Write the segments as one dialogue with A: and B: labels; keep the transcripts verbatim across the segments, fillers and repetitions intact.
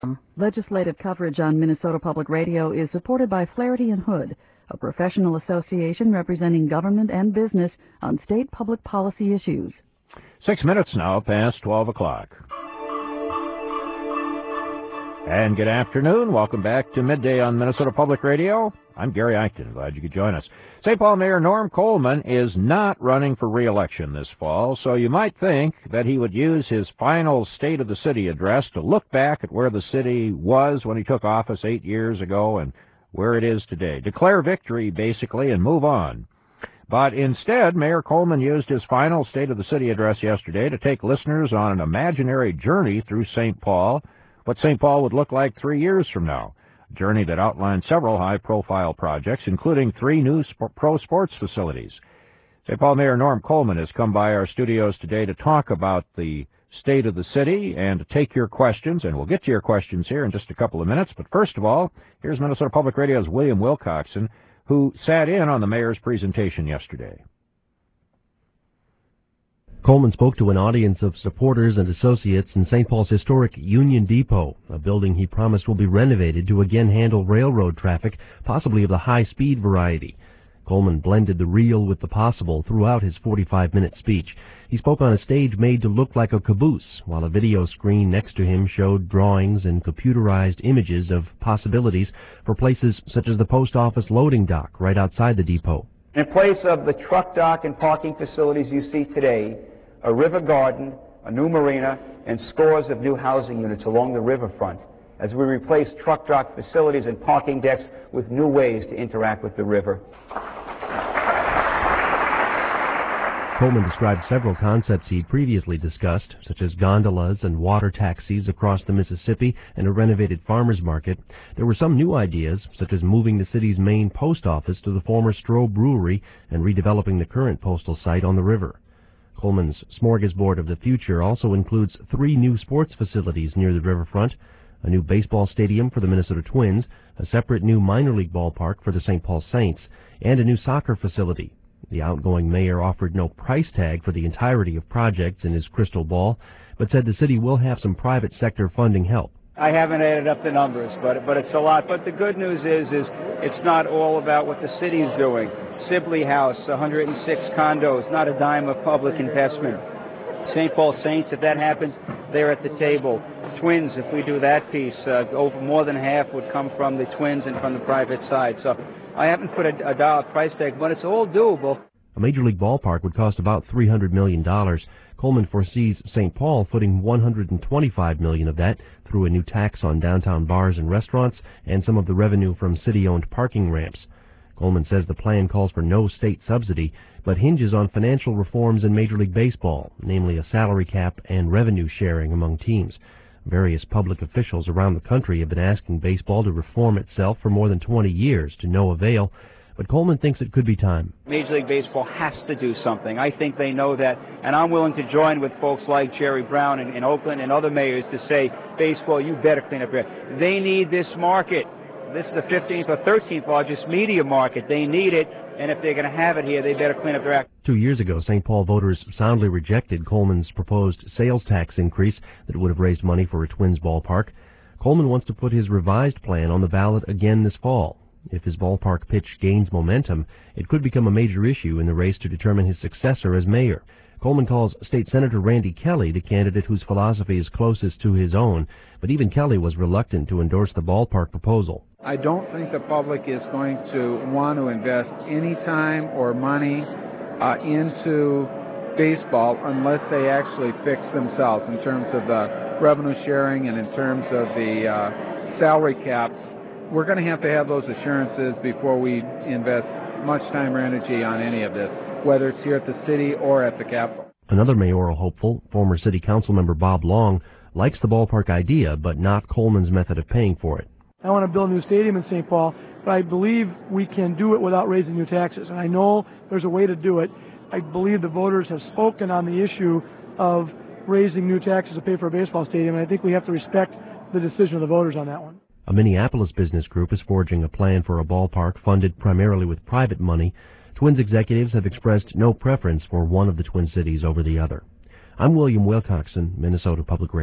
A: Legislative coverage on Minnesota Public Radio is supported by Flaherty and Hood, a professional association representing government and business on state public policy issues.
B: Six minutes now past twelve o'clock. And good afternoon. Welcome back to Midday on Minnesota Public Radio. I'm Gary Eichten. Glad you could join us. Saint Paul Mayor Norm Coleman is not running for re-election this fall, so you might think that he would use his final State of the City address to look back at where the city was when he took office eight years ago and where it is today. Declare victory, basically, and move on. But instead, Mayor Coleman used his final State of the City address yesterday to take listeners on an imaginary journey through Saint Paul, what Saint Paul would look like three years from now. A journey that outlined several high-profile projects, including three new sp- pro sports facilities. Saint Paul Mayor Norm Coleman has come by our studios today to talk about the state of the city and to take your questions, and we'll get to your questions here in just a couple of minutes. But first of all, here's Minnesota Public Radio's William Wilcoxon, who sat in on the mayor's presentation yesterday.
C: Coleman spoke to an audience of supporters and associates in Saint Paul's historic Union Depot, a building he promised will be renovated to again handle railroad traffic, possibly of the high-speed variety. Coleman blended the real with the possible throughout his forty-five minute speech. He spoke on a stage made to look like a caboose, while a video screen next to him showed drawings and computerized images of possibilities for places such as the post office loading dock right outside the depot.
D: In place of the truck dock and parking facilities you see today, a river garden, a new marina, and scores of new housing units along the riverfront as we replace truck dock facilities and parking decks with new ways to interact with the river.
C: Coleman described several concepts he'd previously discussed, such as gondolas and water taxis across the Mississippi and a renovated farmers market. There were some new ideas, such as moving the city's main post office to the former Stroh Brewery and redeveloping the current postal site on the river. Coleman's smorgasbord of the future also includes three new sports facilities near the riverfront, a new baseball stadium for the Minnesota Twins, a separate new minor league ballpark for the Saint Paul Saints, and a new soccer facility. The outgoing mayor offered no price tag for the entirety of projects in his crystal ball, but said the city will have some private sector funding help.
D: I haven't added up the numbers, but but it's a lot. But the good news is, is it's not all about what the city's doing. Sibley House, one hundred six condos, not a dime of public investment. Saint Paul Saints, if that happens, they're at the table. Twins, if we do that piece, uh, over more than half would come from the Twins and from the private side. So I haven't put a, a dollar price tag, but it's all doable.
C: A major league ballpark would cost about three hundred million dollars. Coleman foresees Saint Paul footing one hundred twenty-five million dollars of that through a new tax on downtown bars and restaurants and some of the revenue from city-owned parking ramps. Coleman says the plan calls for no state subsidy, but hinges on financial reforms in Major League Baseball, namely a salary cap and revenue sharing among teams. Various public officials around the country have been asking baseball to reform itself for more than twenty years, to no avail. But Coleman thinks it could be time.
D: Major League Baseball has to do something. I think they know that, and I'm willing to join with folks like Jerry Brown in, in Oakland and other mayors to say, baseball, you better clean up your act. They need this market. This is the fifteenth or thirteenth largest media market. They need it, and if they're going to have it here, they better clean up their act.
C: Two years ago, Saint Paul voters soundly rejected Coleman's proposed sales tax increase that would have raised money for a Twins ballpark. Coleman wants to put his revised plan on the ballot again this fall. If his ballpark pitch gains momentum, it could become a major issue in the race to determine his successor as mayor. Coleman calls State Senator Randy Kelly the candidate whose philosophy is closest to his own, but even Kelly was reluctant to endorse the ballpark proposal.
E: I don't think the public is going to want to invest any time or money uh, into baseball unless they actually fix themselves in terms of the revenue sharing and in terms of the uh, salary cap. We're going to have to have those assurances before we invest much time or energy on any of this, whether it's here at the city or at the Capitol.
C: Another mayoral hopeful, former city council member Bob Long, likes the ballpark idea, but not Coleman's method of paying for it.
F: I want to build a new stadium in Saint Paul, but I believe we can do it without raising new taxes. And I know there's a way to do it. I believe the voters have spoken on the issue of raising new taxes to pay for a baseball stadium, and I think we have to respect the decision of the voters on that one.
C: A Minneapolis business group is forging a plan for a ballpark funded primarily with private money. Twins executives have expressed no preference for one of the Twin Cities over the other. I'm William Wilcoxon, Minnesota Public Radio.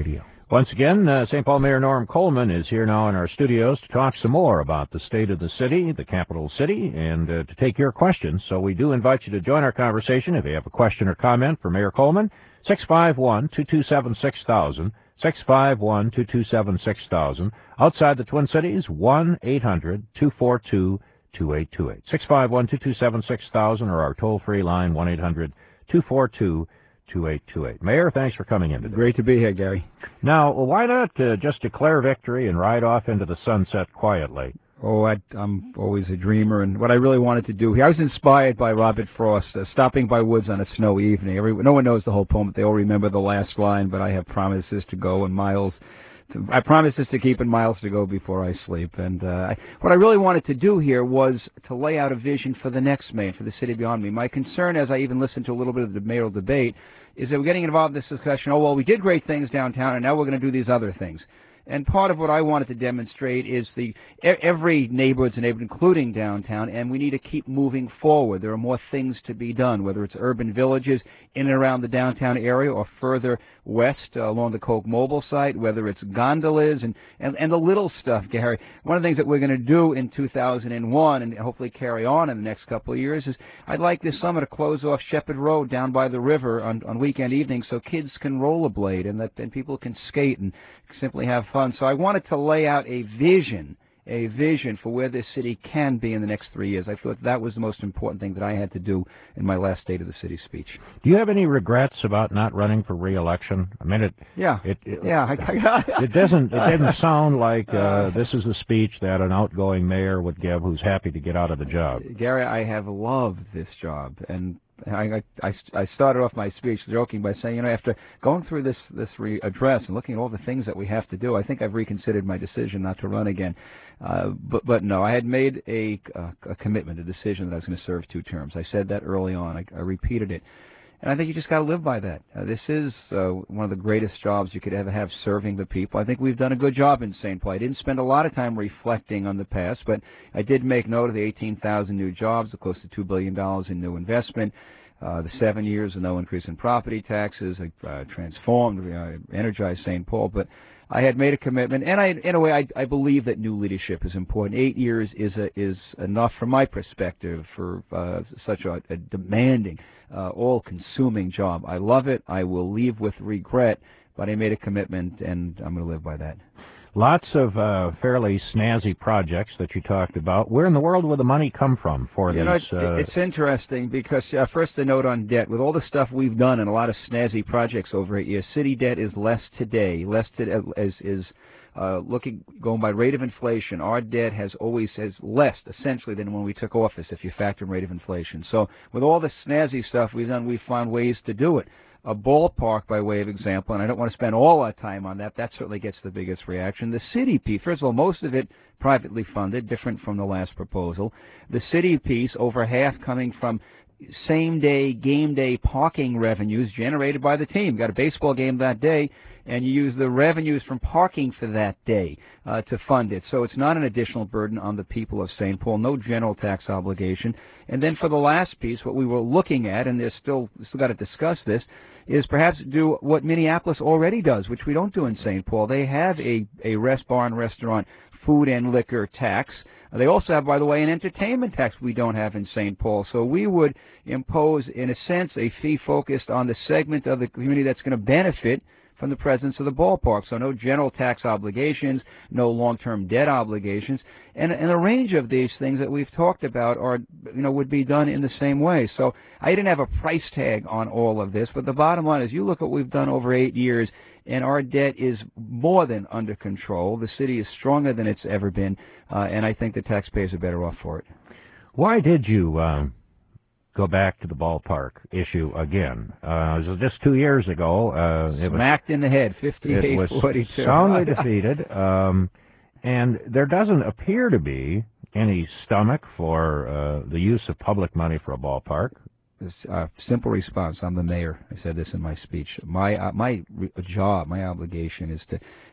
B: Once again, uh, Saint Paul Mayor Norm Coleman is here now in our studios to talk some more about the state of the city, the capital city, and uh, to take your questions. So we do invite you to join our conversation if you have a question or comment for Mayor Coleman. six five one, two two seven, six thousand, six five one, two two seven, six thousand. Outside the Twin Cities, one eight hundred, two four two, two eight two eight. six five one, two two seven, six thousand, or our toll-free line, one eight hundred, two four two, two eight two eight. Mayor, thanks for coming in today.
G: Great to be here, Gary.
B: Now, why not uh, just declare victory and ride off into the sunset quietly?
G: Oh, I, I'm always a dreamer, and what I really wanted to do here, I was inspired by Robert Frost, uh, stopping by woods on a snowy evening. Every, no one knows the whole poem, but they all remember the last line, but I have promises to go and miles. To, I promises to keep and miles to go before I sleep. And uh, I, what I really wanted to do here was to lay out a vision for the next mayor, for the city beyond me. My concern, as I even listened to a little bit of the mayoral debate, is that we're getting involved in this discussion, oh, well, we did great things downtown, and now we're going to do these other things. And part of what I wanted to demonstrate is the every neighborhood's a neighborhood, including downtown, and we need to keep moving forward. There are more things to be done, whether it's urban villages in and around the downtown area or further west uh, along the Coke Mobile site, whether it's gondolas and, and, and the little stuff, Gary. One of the things that we're going to do in two thousand one and hopefully carry on in the next couple of years is I'd like this summer to close off Shepherd Road down by the river on, on weekend evenings so kids can rollerblade and, that, and people can skate and simply have fun. So I wanted to lay out a vision, a vision for where this city can be in the next three years. I thought that was the most important thing that I had to do in my last State of the City speech.
B: Do you have any regrets about not running for re-election? I mean, it.
G: Yeah.
B: It. it
G: yeah. I,
B: it doesn't. It didn't sound like uh, this is a speech that an outgoing mayor would give who's happy to get out of the job.
G: Gary, I have loved this job, and I, I, I started off my speech joking by saying, you know, after going through this this re address and looking at all the things that we have to do, I think I've reconsidered my decision not to run again. Uh, but but no, I had made a, a, a commitment, a decision that I was going to serve two terms. I said that early on. I, I repeated it. And I think you just got to live by that. Uh, this is uh, one of the greatest jobs you could ever have, serving the people. I think we've done a good job in Saint Paul. I didn't spend a lot of time reflecting on the past, but I did make note of the eighteen thousand new jobs, the close to two billion dollars in new investment, uh, the seven years of no increase in property taxes. I uh, transformed, uh, energized Saint Paul. But I had made a commitment, and I, in a way, I, I believe that new leadership is important. Eight years is a, is enough from my perspective for uh, such a, a demanding, uh, all-consuming job. I love it. I will leave with regret, but I made a commitment, and I'm going to live by that.
B: Lots of uh, fairly snazzy projects that you talked about. Where in the world will the money come from for
G: you
B: these?
G: Know, it,
B: uh,
G: it's interesting because, uh, first, a note on debt. With all the stuff we've done and a lot of snazzy projects over eight years, city debt is less today. Less today is, is uh, looking, going by rate of inflation. Our debt has always has less, essentially, than when we took office, if you factor in rate of inflation. So with all the snazzy stuff we've done, we've found ways to do it. A ballpark, by way of example, and I don't want to spend all our time on that. That certainly gets the biggest reaction. The city piece, first of all, most of it privately funded, different from the last proposal. The city piece, over half coming from same-day, game-day parking revenues generated by the team. Got a baseball game that day, and you use the revenues from parking for that day uh, to fund it. So it's not an additional burden on the people of Saint Paul, no general tax obligation. And then for the last piece, what we were looking at, and there's still still got to discuss this, is perhaps do what Minneapolis already does, which we don't do in Saint Paul. They have a, a rest bar and restaurant food and liquor tax. They also have, by the way, an entertainment tax we don't have in Saint Paul. So we would impose, in a sense, a fee focused on the segment of the community that's going to benefit from the presence of the ballpark. So no general tax obligations, no long-term debt obligations, and, and a range of these things that we've talked about are, you know, would be done in the same way. So I didn't have a price tag on all of this, but the bottom line is you look at what we've done over eight years, and our debt is more than under control. The city is stronger than it's ever been, uh, and I think the taxpayers are better off for it.
B: Why did you um, go back to the ballpark issue again? Uh, it was just two years ago. Uh, it
G: Smacked
B: was,
G: in the head, fifty-eight forty-two.
B: It was soundly defeated, um, and there doesn't appear to be any stomach for uh, the use of public money for a ballpark.
G: This, uh, simple response. I'm the mayor. I said this in my speech. My uh, my re- job, my obligation is to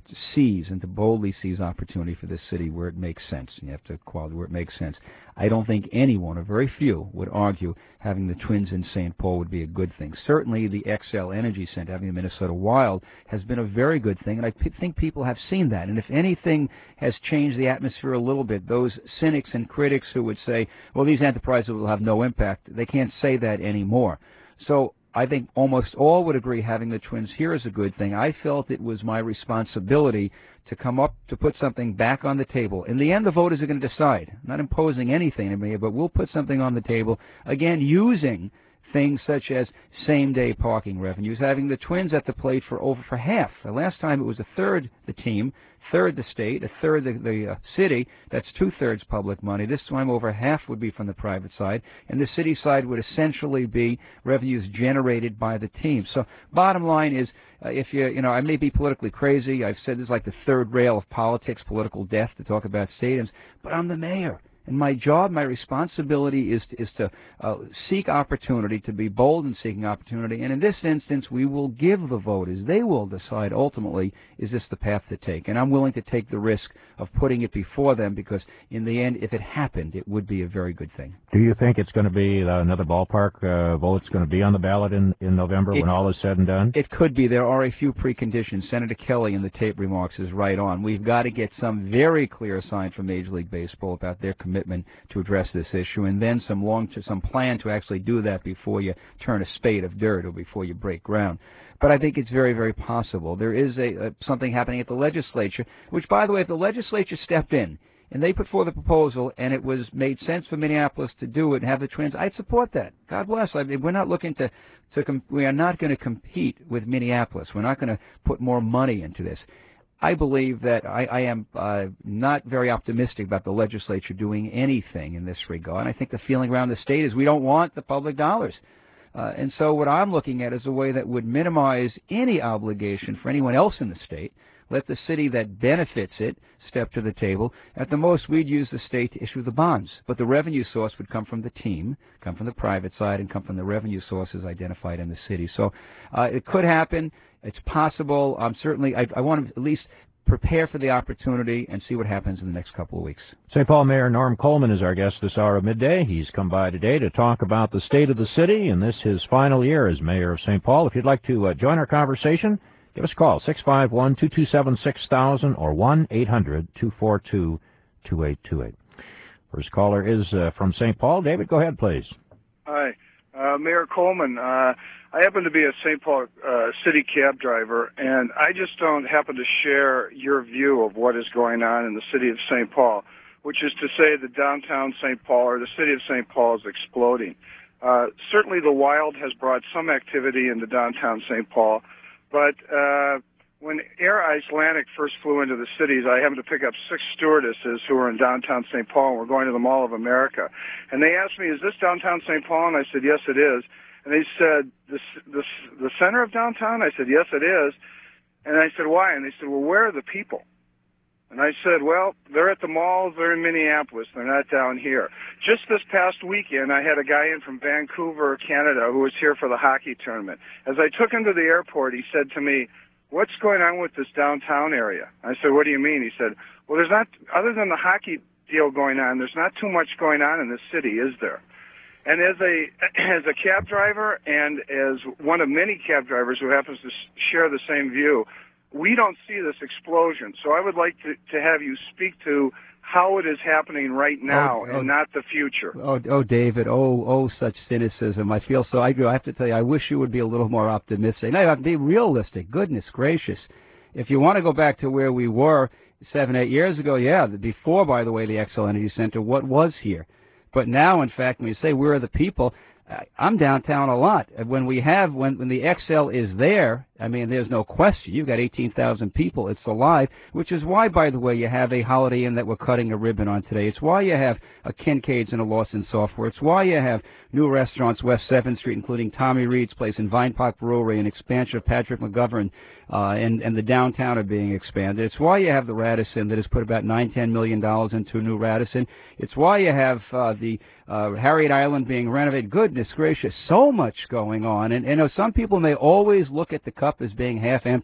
G: seize and to boldly seize opportunity for this city where it makes sense. You have to quality where it makes sense. I don't think anyone, or very few, would argue having the Twins in Saint Paul would be a good thing. Certainly the Xcel Energy Center, having the Minnesota Wild, has been a very good thing, and I p- think people have seen that. And if anything has changed the atmosphere a little bit, those cynics and critics who would say, well, these enterprises will have no impact, they can't say that anymore. So I think almost all would agree having the Twins here is a good thing. I felt it was my responsibility to come up to put something back on the table. In the end, the voters are going to decide. I'm not imposing anything to me, but we'll put something on the table, again, using things such as same-day parking revenues, having the Twins at the plate for over for half. The last time it was a third the team, third the state, a third the, the uh, city. That's two-thirds public money. This time over half would be from the private side, and the city side would essentially be revenues generated by the team. So bottom line is, uh, if you, you know, I may be politically crazy. I've said this is like the third rail of politics, political death, to talk about stadiums, but I'm the mayor. And my job, my responsibility is to, is to uh, seek opportunity, to be bold in seeking opportunity. And in this instance, we will give the voters. They will decide ultimately, is this the path to take? And I'm willing to take the risk of putting it before them because in the end, if it happened, it would be a very good thing.
B: Do you think it's going to be uh, another ballpark uh, vote that's going to be on the ballot in, in November
G: it,
B: when all is said and done?
G: It could be. There are a few preconditions. Senator Kelly in the tape remarks is right on. We've got to get some very clear sign from Major League Baseball about their commitment to address this issue, and then some long to, some plan to actually do that before you turn a spade of dirt or before you break ground. But I think it's very, very possible. There is a, a something happening at the legislature, which, by the way, if the legislature stepped in and they put forth a proposal and it was made sense for Minneapolis to do it and have the Twins, I'd support that. God bless. I mean, we're not looking to, to com- we are not going to compete with Minneapolis. We're not going to put more money into this. I believe that I, I am uh, not very optimistic about the legislature doing anything in this regard. And I think the feeling around the state is we don't want the public dollars. Uh, and so what I'm looking at is a way that would minimize any obligation for anyone else in the state. Let the city that benefits it step to the table. At the most, we'd use the state to issue the bonds. But the revenue source would come from the team, come from the private side, and come from the revenue sources identified in the city. So uh, it could happen. It's possible. Um, certainly, I, I want to at least prepare for the opportunity and see what happens in the next couple of weeks.
B: Saint Paul Mayor Norm Coleman is our guest this hour of midday. He's come by today to talk about the state of the city and this his final year as mayor of Saint Paul. If you'd like to uh, join our conversation, give us a call, six five one, two two seven, six thousand or one eight hundred, two four two, two eight two eight. First caller is uh, from Saint Paul. David, go ahead, please.
H: Hi. Uh, Mayor Coleman, uh, I happen to be a Saint Paul uh, city cab driver, and I just don't happen to share your view of what is going on in the city of Saint Paul, which is to say that downtown Saint Paul or the city of Saint Paul is exploding. Uh, certainly the Wild has brought some activity into downtown Saint Paul, but uh, when Air Icelandic first flew into the cities, I happened to pick up six stewardesses who were in downtown Saint Paul and were going to the Mall of America. And they asked me, is this downtown Saint Paul? And I said, yes, it is. And they said, the, the, the center of downtown? I said, yes, it is. And I said, why? And they said, well, where are the people? And I said, well, they're at the malls, they're in Minneapolis, they're not down here. Just this past weekend, I had a guy in from Vancouver, Canada, who was here for the hockey tournament. As I took him to the airport, he said to me, what's going on with this downtown area? I said, what do you mean? He said, well, there's not, other than the hockey deal going on, there's not too much going on in this city, is there? And as a as a cab driver and as one of many cab drivers who happens to share the same view, we don't see this explosion. So I would like to, to have you speak to how it is happening right now oh, oh, and not the future.
G: Oh, oh, David, oh, oh, such cynicism. I feel so, I do, I have to tell you, I wish you would be a little more optimistic. No, you have to be realistic. Goodness gracious. If you want to go back to where we were seven, eight years ago, yeah, before, by the way, the Xcel Energy Center, what was here? But now, in fact, when you say where are the people, I'm downtown a lot. When we have, when, when the Xcel is there, I mean, there's no question. You've got eighteen thousand people. It's alive, which is why, by the way, you have a Holiday Inn that we're cutting a ribbon on today. It's why you have a Kincaid's and a Lawson Software. It's why you have new restaurants West seventh Street, including Tommy Reed's place and Vine Park Brewery, an expansion of Patrick McGovern, uh, and, and the downtown are being expanded. It's why you have the Radisson that has put about nine, ten million dollars into a new Radisson. It's why you have uh, the uh, Harriet Island being renovated. Goodness gracious, so much going on. And, and you know, some people may always look at the cup as being half empty.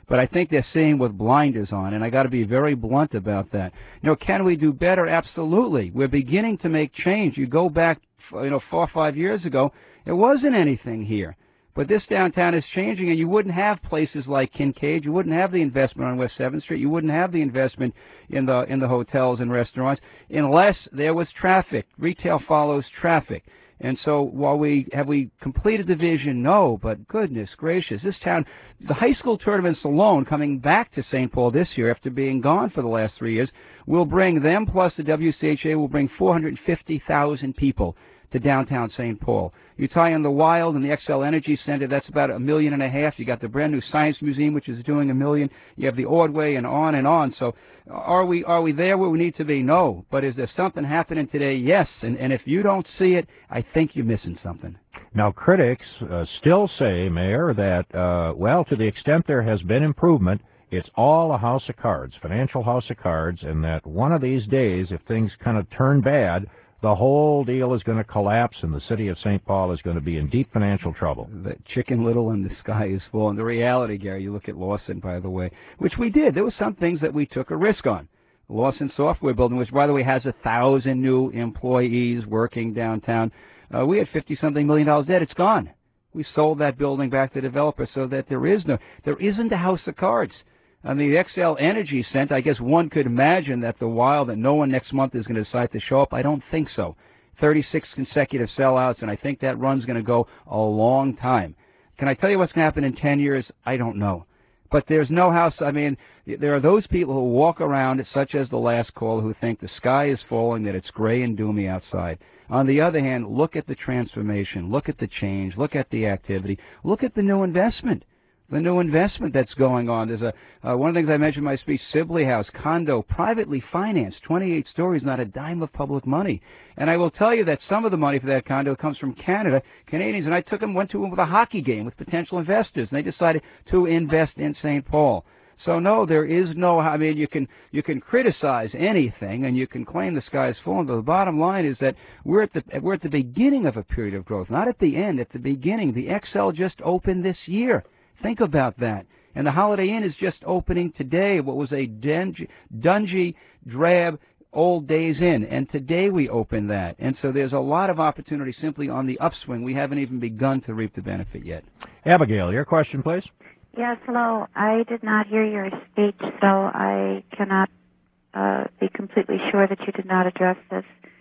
G: but I think they're seeing with blinders on, and I got to be very blunt about that. You know, can we do better? Absolutely. We're beginning to make change. You go back, you know, four or five years ago, there wasn't anything here. But this downtown is changing, and you wouldn't have places like Kincaid. You wouldn't have the investment on West seventh Street. You wouldn't have the investment in the in the hotels and restaurants unless there was traffic. Retail follows traffic. And so while we have we completed the vision, no, but goodness gracious, this town, the high school tournaments alone coming back to Saint Paul this year after being gone for the last three years will bring them, plus the W C H A will bring four hundred fifty thousand people to downtown Saint Paul. You tie in the Wild and the Xcel Energy Center, that's about a million and a half. You got the brand new Science Museum, which is doing a million. You have the Ordway and on and on. So are we are we there where we need to be? No. But is there something happening today? Yes. And, and if you don't see it, I think you're missing something.
B: Now, critics uh, still say, Mayor, that, uh, well, to the extent there has been improvement, it's all a house of cards, financial house of cards, and that one of these days, if things kind of turn bad, the whole deal is going to collapse, and the city of Saint Paul is going to be in deep financial trouble.
G: The Chicken Little and the sky is full. And the reality, Gary, you look at Lawson, by the way, which we did. There were some things that we took a risk on. Lawson Software Building, which, by the way, has a thousand new employees working downtown. Uh, we had fifty-something million dollars debt. It's gone. We sold that building back to the developer so that there is no, there isn't a house of cards. I mean, the Xcel Energy Center, I guess one could imagine that the Wild, that no one next month is going to decide to show up. I don't think so. thirty-six consecutive sellouts, and I think that run's going to go a long time. Can I tell you what's going to happen in ten years? I don't know. But there's no house. I mean, there are those people who walk around, such as the last caller, who think the sky is falling, that it's gray and doomy outside. On the other hand, look at the transformation. Look at the change. Look at the activity. Look at the new investment. The new investment that's going on. There's a uh, one of the things I mentioned in my speech, Sibley House, condo, privately financed, twenty-eight stories, not a dime of public money. And I will tell you that some of the money for that condo comes from Canada, Canadians, and I took them, went to them with a hockey game with potential investors, and they decided to invest in Saint Paul. So no, there is no, I mean, you can you can criticize anything, and you can claim the sky is full, but the bottom line is that we're at the we're at the beginning of a period of growth, not at the end, at the beginning. The Xcel just opened this year. Think about that. And the Holiday Inn is just opening today, what was a dingy, dungy, drab, old Days Inn. And today we open that. And so there's a lot of opportunity simply on the upswing. We haven't even begun to reap the benefit yet.
B: Abigail, your question, please.
I: Yes, hello. I did not hear your speech, so I cannot uh, be completely sure that you did not address this.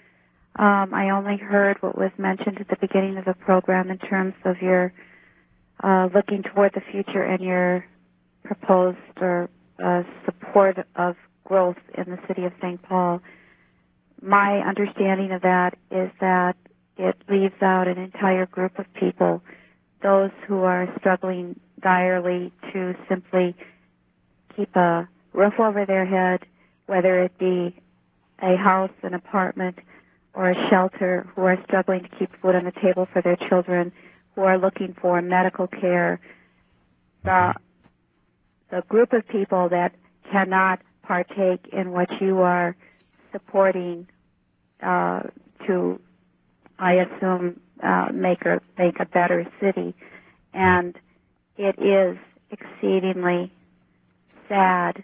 I: Um, I only heard what was mentioned at the beginning of the program in terms of your Uh, looking toward the future and your proposed or uh, support of growth in the city of Saint Paul. My understanding of that is that it leaves out an entire group of people, those who are struggling direly to simply keep a roof over their head, whether it be a house, an apartment, or a shelter, who are struggling to keep food on the table for their children, who are looking for medical care, the, the group of people that cannot partake in what you are supporting uh, to, I assume, uh, make, a, make a better city. And it is exceedingly sad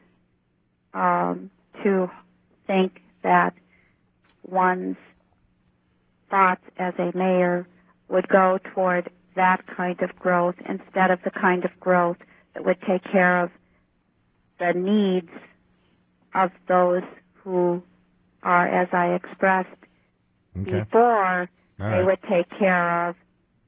I: um, to think that one's thoughts as a mayor would go toward that kind of growth instead of the kind of growth that would take care of the needs of those who are, as I expressed okay. before, All they right. would take care of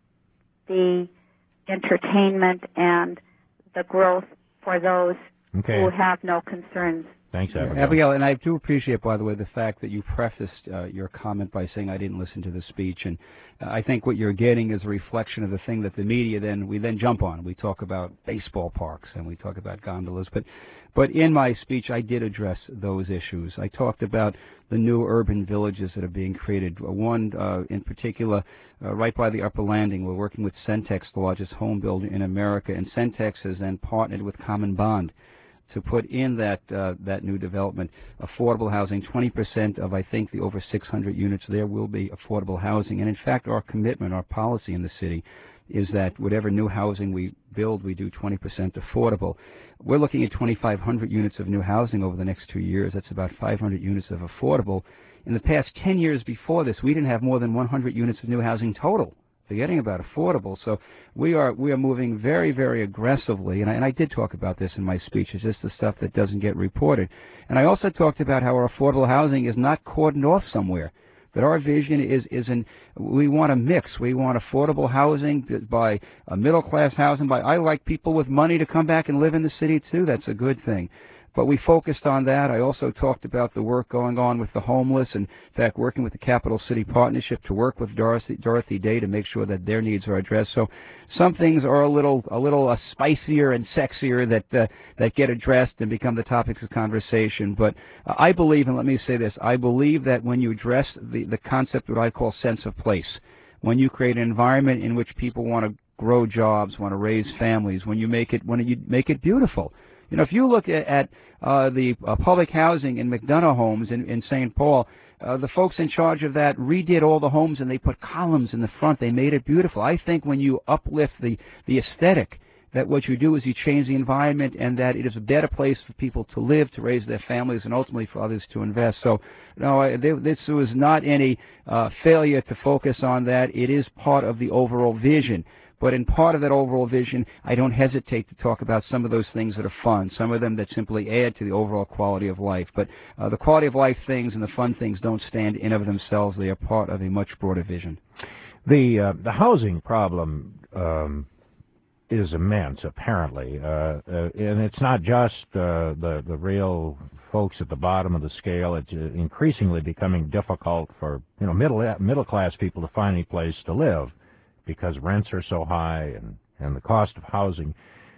I: the entertainment and the growth for those okay. who have no concerns.
B: Thanks, Abigail.
G: Abigail, and I do appreciate, by the way, the fact that you prefaced uh, your comment by saying I didn't listen to the speech, and uh, I think what you're getting is a reflection of the thing that the media then we then jump on. We talk about baseball parks and we talk about gondolas, but but in my speech I did address those issues. I talked about the new urban villages that are being created. One uh, in particular, uh, right by the Upper Landing, we're working with Centex, the largest home builder in America, and Centex has then partnered with Common Bond to put in that uh, that new development affordable housing. twenty percent of, I think, the over six hundred units there will be affordable housing. And in fact, our commitment, our policy in the city is that whatever new housing we build, we do twenty percent affordable. we're looking at twenty-five hundred units of new housing over the next two years. That's about five hundred units of affordable. In the past ten years before this, we didn't have more than one hundred units of new housing total, forgetting about affordable. So we are we are moving very, very aggressively, and I, and I did talk about this in my speech. It's just the stuff that doesn't get reported. And I also talked about how our affordable housing is not cordoned off somewhere, that our vision is, is in, we want a mix. We want affordable housing by uh, middle-class housing. By I like people with money to come back and live in the city, too. That's a good thing. But we focused on that. I also talked about the work going on with the homeless, and in fact, working with the Capital City Partnership to work with Dorothy, Dorothy Day to make sure that their needs are addressed. So some things are a little, a little uh, spicier and sexier that uh, that get addressed and become the topics of conversation. But uh, I believe, and let me say this, I believe that when you address the the concept of what I call sense of place, when you create an environment in which people want to grow jobs, want to raise families, when you make it when you make it beautiful. You know, if you look at, at uh, the uh, public housing in McDonough Homes in, in Saint Paul, uh, the folks in charge of that redid all the homes and they put columns in the front. They made it beautiful. I think when you uplift the, the aesthetic, that what you do is you change the environment and that it is a better place for people to live, to raise their families, and ultimately for others to invest. So, no, I, they, this was not any uh, failure to focus on that. It is part of the overall vision. But in part of that overall vision, I don't hesitate to talk about some of those things that are fun, some of them that simply add to the overall quality of life. But uh, the quality of life things and the fun things don't stand in of themselves. They are part of a much broader vision.
B: The uh, the housing problem um, is immense, apparently, uh, uh, and it's not just uh, the the real folks at the bottom of the scale. It's increasingly becoming difficult for you know middle middle class people to find any place to live, because rents are so high and, and the cost of housing.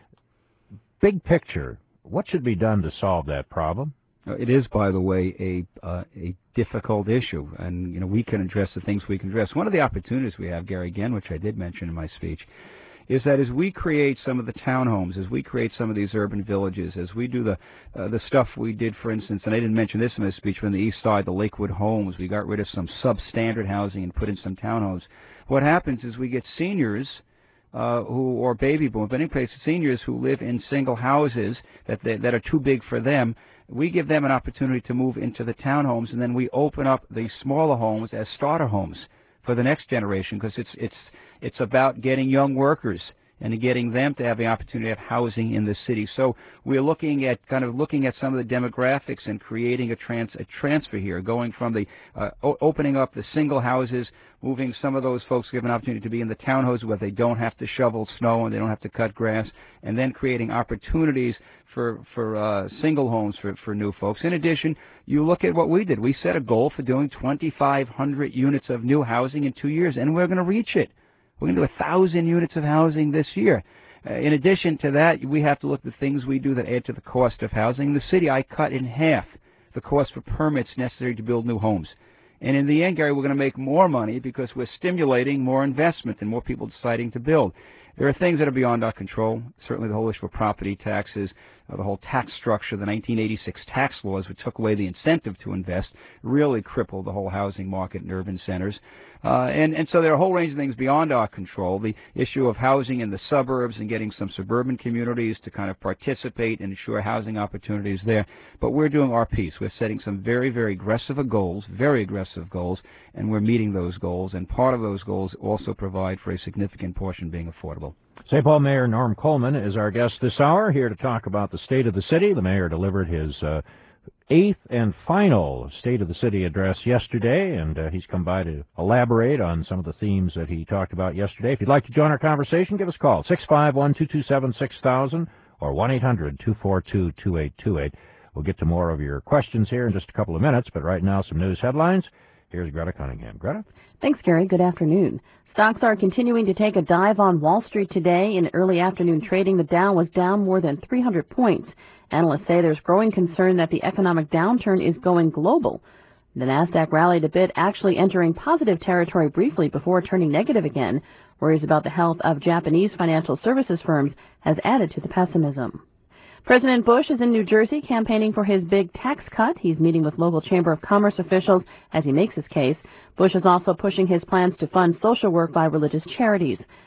B: Big picture, what should be done to solve that problem?
G: It is, by the way, a uh, a difficult issue, and you know we can address the things we can address. One of the opportunities we have, Gary, again, which I did mention in my speech, is that as we create some of the townhomes, as we create some of these urban villages, as we do the uh, the stuff we did, for instance, and I didn't mention this in my speech, but on the east side, the Lakewood homes, we got rid of some substandard housing and put in some townhomes. What happens is we get seniors uh, who, or baby boom, but any place, seniors who live in single houses that they, that are too big for them. We give them an opportunity to move into the townhomes, and then we open up the smaller homes as starter homes for the next generation, because it's it's it's about getting young workers and getting them to have the opportunity to have housing in the city. So we're looking at kind of looking at some of the demographics and creating a trans a transfer here, going from the uh, o- opening up the single houses, moving some of those folks, give an opportunity to be in the townhouses where they don't have to shovel snow and they don't have to cut grass, and then creating opportunities for for uh, single homes for for new folks. In addition, you look at what we did. We set a goal for doing twenty-five hundred units of new housing in two years, and we're going to reach it. We're going to do one thousand units of housing this year. Uh, in addition to that, we have to look at the things we do that add to the cost of housing. In the city, I cut in half the cost for permits necessary to build new homes. And in the end, Gary, we're going to make more money because we're stimulating more investment and more people deciding to build. There are things that are beyond our control. Certainly the whole issue of property taxes, uh, the whole tax structure, the nineteen eighty-six tax laws, which took away the incentive to invest, really crippled the whole housing market in urban centers. Uh, and, and so there are a whole range of things beyond our control. The issue of housing in the suburbs and getting some suburban communities to kind of participate and ensure housing opportunities there. But we're doing our piece. We're setting some very, very aggressive goals, very aggressive goals, and we're meeting those goals. And part of those goals also provide for a significant portion being affordable.
B: Saint Paul Mayor Norm Coleman is our guest this hour, here to talk about the state of the city. The mayor delivered his uh, eighth and final State of the City address yesterday, and uh, he's come by to elaborate on some of the themes that he talked about yesterday. If you'd like to join our conversation, give us a call, six five one, two two seven, six thousand or one eight hundred, two four two, two eight two eight. We'll get to more of your questions here in just a couple of minutes, but right now some news headlines. Here's Greta Cunningham. Greta?
J: Thanks, Gary. Good afternoon. Stocks are continuing to take a dive on Wall Street today. In early afternoon trading, the Dow was down more than three hundred points. Analysts say there's growing concern that the economic downturn is going global. The Nasdaq rallied a bit, actually entering positive territory briefly before turning negative again. Worries about the health of Japanese financial services firms has added to the pessimism. President Bush is in New Jersey campaigning for his big tax cut. He's meeting with local Chamber of Commerce officials as he makes his case. Bush is also pushing his plans to fund social work by religious charities.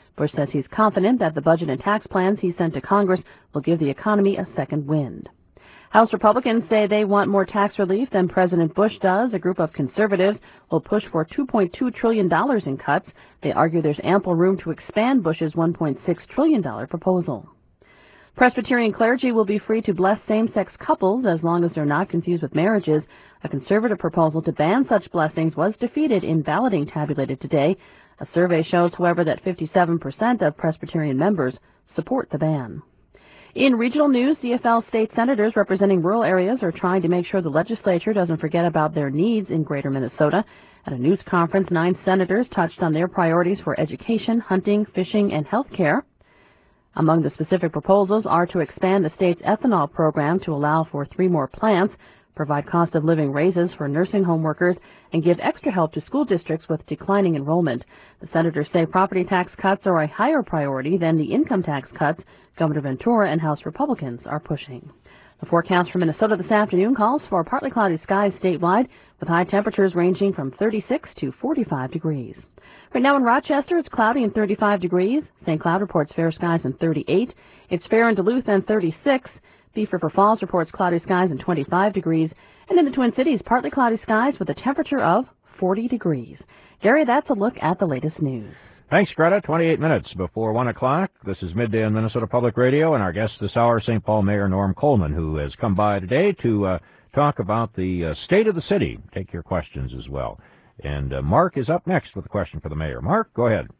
J: Bush says he's confident that the budget and tax plans he sent to Congress will give the economy a second wind. House Republicans say they want more tax relief than President Bush does. A group of conservatives will push for two point two trillion dollars in cuts. They argue there's ample room to expand Bush's one point six trillion dollars proposal. Presbyterian clergy will be free to bless same-sex couples as long as they're not confused with marriages. A conservative proposal to ban such blessings was defeated in balloting tabulated today. A survey shows, however, that fifty-seven percent of Presbyterian members support the ban. In regional news, D F L state senators representing rural areas are trying to make sure the legislature doesn't forget about their needs in greater Minnesota. At a news conference, nine senators touched on their priorities for education, hunting, fishing, and health care. Among the specific proposals are to expand the state's ethanol program to allow for three more plants, provide cost of living raises for nursing home workers, and give extra help to school districts with declining enrollment. The senators say property tax cuts are a higher priority than the income tax cuts Governor Ventura and House Republicans are pushing. The forecast for Minnesota this afternoon calls for partly cloudy skies statewide, with high temperatures ranging from thirty-six to forty-five degrees. Right now in Rochester, it's cloudy and thirty-five degrees. Saint Cloud reports fair skies and thirty-eight. It's fair in Duluth and thirty-six. Beef River Falls reports cloudy skies and twenty-five degrees. And in the Twin Cities, partly cloudy skies with a temperature of forty degrees. Gary, that's a look at the latest news.
B: Thanks, Greta. twenty-eight minutes before one o'clock. This is Midday on Minnesota Public Radio, and our guest this hour, Saint Paul Mayor Norm Coleman, who has come by today to uh, talk about the uh, state of the city. Take your questions as well. And uh, Mark is up next with a question for the mayor. Mark, go ahead.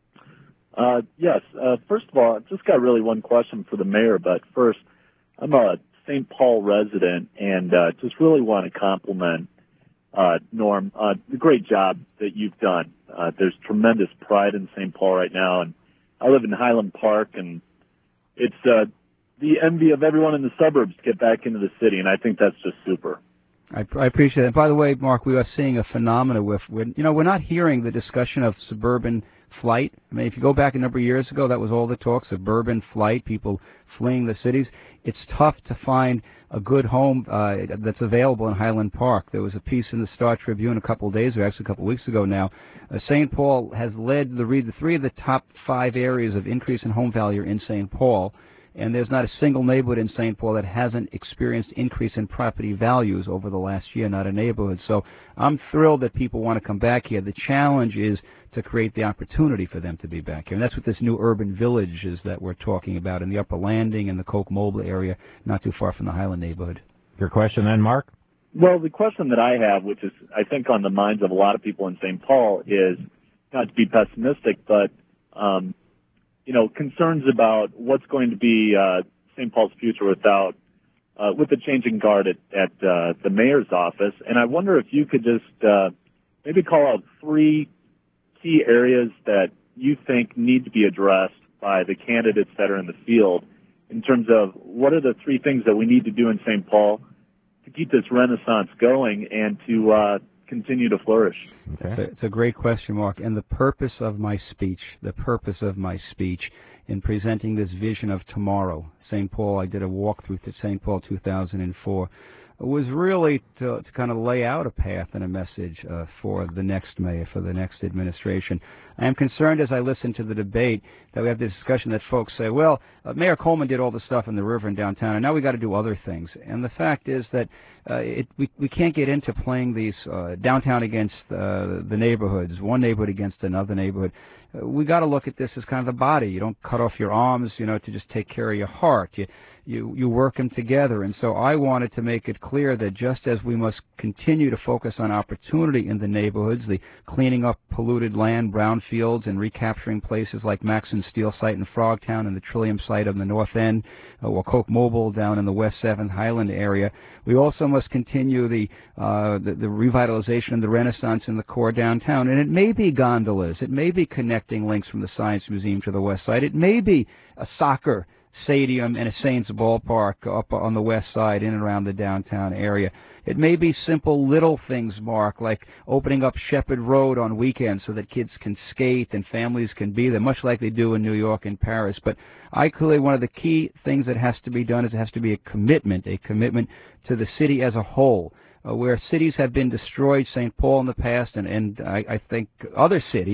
K: Uh, yes. Uh, first of all, I've just got really one question for the mayor, but first, I'm a Saint Paul resident and uh, just really want to compliment uh, Norm, uh, the great job that you've done. Uh, there's tremendous pride in Saint Paul right now, and I live in Highland Park, and it's uh, the envy of everyone in the suburbs to get back into the city, and I think that's just super.
G: I, I appreciate it. By the way, Mark, we are seeing a phenomenon with, with, you know, we're not hearing the discussion of suburban flight. I mean, if you go back a number of years ago, that was all the talk, suburban flight, people fleeing the cities. It's tough to find a good home uh, that's available in Highland Park. There was a piece in the Star Tribune a couple of days ago, actually a couple of weeks ago now. Uh, Saint Paul has led the, the three of the top five areas of increase in home value in Saint Paul. And there's not a single neighborhood in Saint Paul that hasn't experienced increase in property values over the last year, not a neighborhood. So I'm thrilled that people want to come back here. The challenge is to create the opportunity for them to be back here. And that's what this new urban village is that we're talking about in the Upper Landing and the Coke Mobile area, not too far from the Highland neighborhood.
B: Your question then, Mark?
K: Well, the question that I have, which is I think on the minds of a lot of people in Saint Paul, is not to be pessimistic, but um, you know, concerns about what's going to be uh, Saint Paul's future without, uh, with the changing guard at, at uh, the mayor's office. And I wonder if you could just uh, maybe call out three key areas that you think need to be addressed by the candidates that are in the field in terms of what are the three things that we need to do in Saint Paul to keep this renaissance going and to uh, continue to flourish.
G: Okay. It's, a, it's a great question, Mark. And the purpose of my speech, the purpose of my speech in presenting this vision of tomorrow, Saint Paul, I did a walkthrough to Saint Paul two thousand four, was really to, to kind of lay out a path and a message uh, for the next mayor, for the next administration. I am concerned as I listen to the debate that we have this discussion that folks say, well, uh, Mayor Coleman did all the stuff in the river and downtown, and now we got to do other things. And the fact is that uh, it, we, we can't get into playing these uh, downtown against uh, the neighborhoods, one neighborhood against another neighborhood. Uh, we got to look at this as kind of the body. You don't cut off your arms, you know, to just take care of your heart. You, you, you work them together. And so I wanted to make it clear that just as we must continue to focus on opportunity in the neighborhoods, the cleaning up polluted land, brownfields, and recapturing places like Maxon Steel site in Frogtown and the Trillium site on the north end, uh, or Coke Mobile down in the West seventh Highland area, we also must continue the, uh, the, the revitalization and the renaissance in the core downtown. And it may be gondolas. It may be connecting links from the Science Museum to the west side. It may be a soccer stadium and a Saints ballpark up on the west side in and around the downtown area. It may be simple little things, Mark, like opening up Shepherd Road on weekends so that kids can skate and families can be there, much like they do in New York and Paris. But I clearly, one of the key things that has to be done is it has to be a commitment, a commitment to the city as a whole. Uh, where cities have been destroyed, Saint Paul in the past, and, and I, I think other cities,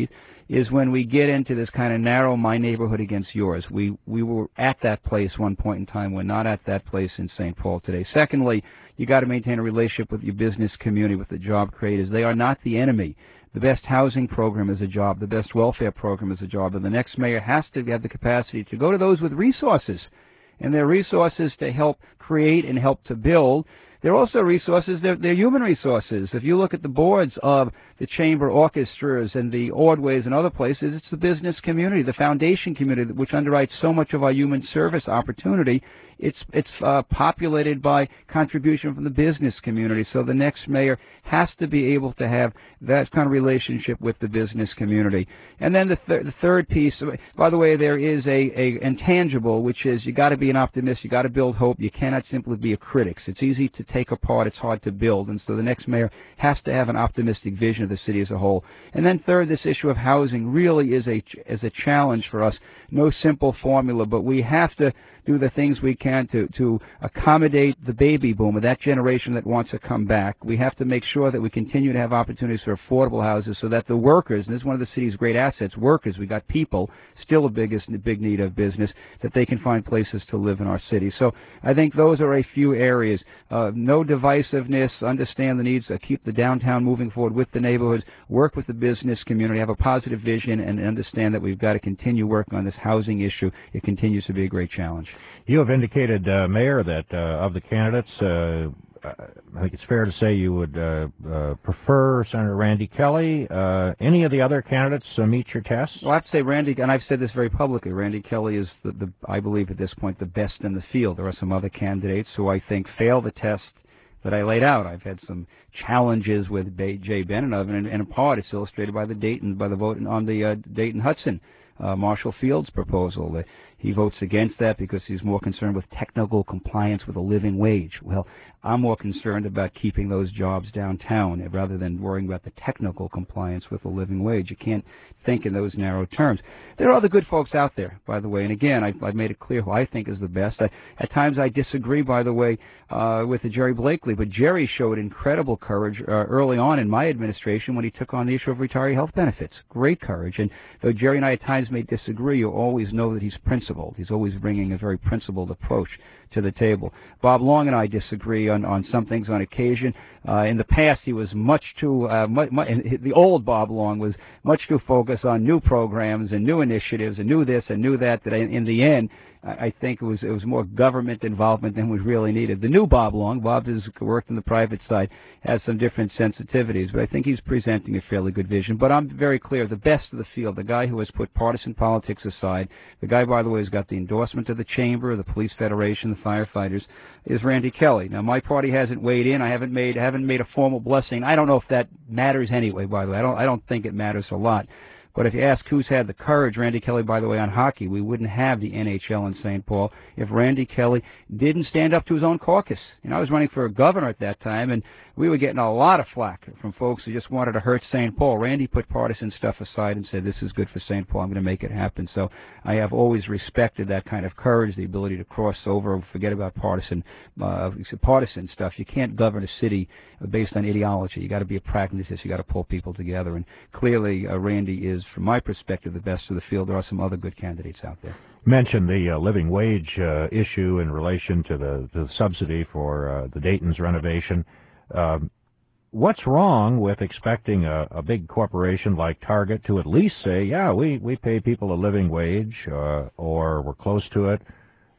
G: is when we get into this kind of narrow my neighborhood against yours. We we were at that place one point in time. We're not at that place in Saint Paul today. Secondly, you got to maintain a relationship with your business community, with the job creators. They are not the enemy. The best housing program is a job. The best welfare program is a job. And the next mayor has to have the capacity to go to those with resources, and their resources to help create and help to build. They're also resources, they're, they're human resources. If you look at the boards of the chamber orchestras and the Ordways and other places, it's the business community, the foundation community, which underwrites so much of our human service opportunity. It's it's uh, populated by contribution from the business community. So the next mayor has to be able to have that kind of relationship with the business community. And then the, th- the third piece, by the way, there is a, a intangible, which is you got to be an optimist, you got to build hope. You cannot simply be a critic. It's easy to take apart, it's hard to build. And so the next mayor has to have an optimistic vision of the city as a whole. And then third, this issue of housing really is a is a challenge for us. No simple formula, but we have to do the things we can to, to accommodate the baby boomer, that generation that wants to come back. We have to make sure that we continue to have opportunities for affordable houses so that the workers, and this is one of the city's great assets, workers, we got people, still a biggest, big need of business, that they can find places to live in our city. So I think those are a few areas. Uh, no divisiveness, understand the needs, uh, keep the downtown moving forward with the neighborhoods, work with the business community, have a positive vision, and understand that we've got to continue working on this housing issue. It continues to be a great challenge.
B: You have indicated, uh, Mayor, that uh, of the candidates, uh, I think it's fair to say you would uh, uh, prefer Senator Randy Kelly. Uh, any of the other candidates uh, meet your test?
G: Well, I have to say Randy, and I've said this very publicly, Randy Kelly is, the, the I believe at this point, the best in the field. There are some other candidates who I think fail the test that I laid out. I've had some challenges with Jay Beninoven, and, and in part it's illustrated by the Dayton, by the vote on the uh, Dayton-Hudson uh, Marshall Fields proposal. The, He votes against that because he's more concerned with technical compliance with a living wage. Well, I'm more concerned about keeping those jobs downtown rather than worrying about the technical compliance with a living wage. You can't think in those narrow terms. There are other good folks out there, by the way, and again, I've, I've made it clear who I think is the best. I, at times I disagree, by the way, uh, with the Jerry Blakely, but Jerry showed incredible courage uh, early on in my administration when he took on the issue of retiree health benefits. Great courage. And though Jerry and I at times may disagree, you always know that he's principled. He's always bringing a very principled approach to the table. Bob Long and I disagree on, on some things on occasion. Uh, in the past, he was much too, uh, much, much, the old Bob Long was much too focused on new programs and new initiatives and new this and new that, that in, in the end, I think it was it was more government involvement than was really needed. The new Bob Long, Bob has worked in the private side, has some different sensitivities, but I think he's presenting a fairly good vision. But I'm very clear, the best of the field, the guy who has put partisan politics aside, the guy, by the way, who's got the endorsement of the Chamber, the Police Federation, the firefighters, is Randy Kelly. Now, my party hasn't weighed in. I haven't made haven't made a formal blessing. I don't know if that matters anyway, by the way. I don't I don't think it matters a lot. But if you ask who's had the courage, Randy Kelly, by the way, on hockey, we wouldn't have the N H L in Saint Paul if Randy Kelly didn't stand up to his own caucus. You know, I was running for governor at that time, and we were getting a lot of flack from folks who just wanted to hurt Saint Paul. Randy put partisan stuff aside and said, this is good for Saint Paul. I'm going to make it happen. So I have always respected that kind of courage, the ability to cross over, forget about partisan uh, partisan stuff. You can't govern a city based on ideology. You got to be a pragmatist. You got to pull people together. And clearly, uh, Randy is, from my perspective, the best of the field. There are some other good candidates out there.
B: Mentioned the uh, living wage uh, issue in relation to the, to the subsidy for uh, the Dayton's renovation. Um, what's wrong with expecting a, a big corporation like Target to at least say, yeah, we, we pay people a living wage, uh, or we're close to it,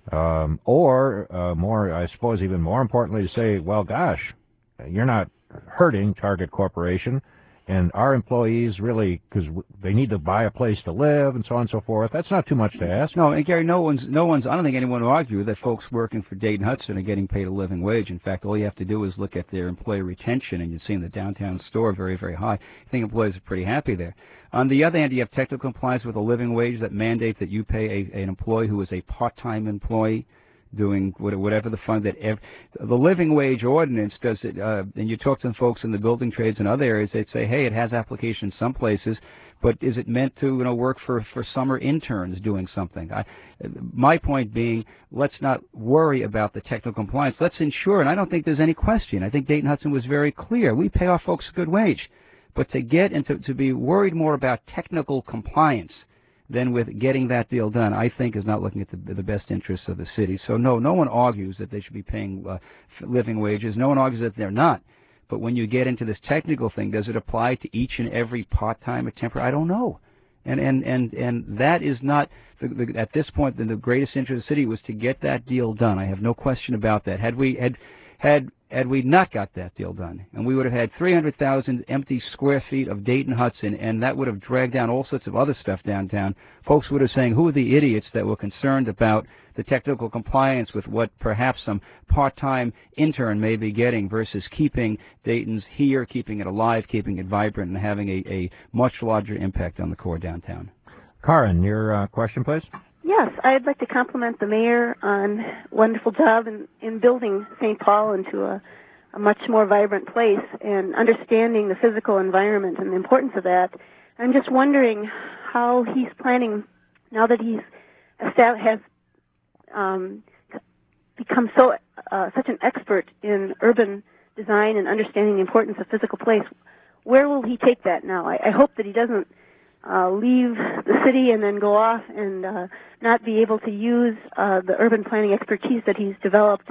B: um, or uh, more, I suppose even more importantly, to say, well, gosh, you're not hurting Target Corporation, and our employees really, because they need to buy a place to live and so on and so forth. That's not too much to ask.
G: No, and Gary, no one's, no one's, I don't think anyone will argue that folks working for Dayton-Hudson are getting paid a living wage. In fact, all you have to do is look at their employee retention, and you see in the downtown store very, very high. I think employees are pretty happy there. On the other hand, you have technical compliance with a living wage that mandate that you pay a, an employee who is a part-time employee doing whatever the fund that ev- the living wage ordinance does it, uh, and you talk to folks in the building trades and other areas, they'd say, hey, it has application in some places, but is it meant to, you know, work for, for summer interns doing something? I, my point being, let's not worry about the technical compliance. Let's ensure, and I don't think there's any question. I think Dayton-Hudson was very clear. We pay our folks a good wage. But to get and to, to be worried more about technical compliance than with getting that deal done, I think is not looking at the, the best interests of the city. So no, no one argues that they should be paying uh, living wages. No one argues that they're not. But when you get into this technical thing, does it apply to each and every part-time or temporary? I don't know. And and and and that is not the, the, at this point. The, the greatest interest of the city was to get that deal done. I have no question about that. Had we had had had we not got that deal done, and we would have had three hundred thousand empty square feet of Dayton Hudson, and that would have dragged down all sorts of other stuff downtown, folks would have saying, who are the idiots that were concerned about the technical compliance with what perhaps some part-time intern may be getting versus keeping Dayton's here, keeping it alive, keeping it vibrant, and having a, a much larger impact on the core downtown.
B: Karen, your uh, question, please.
L: Yes, I'd like to compliment the mayor on a wonderful job in, in building Saint Paul into a, a much more vibrant place and understanding the physical environment and the importance of that. I'm just wondering how he's planning, now that he's established, has um, become so uh, such an expert in urban design and understanding the importance of physical place. Where will he take that now? I, I hope that he doesn't Uh, leave the city and then go off and uh, not be able to use uh, the urban planning expertise that he's developed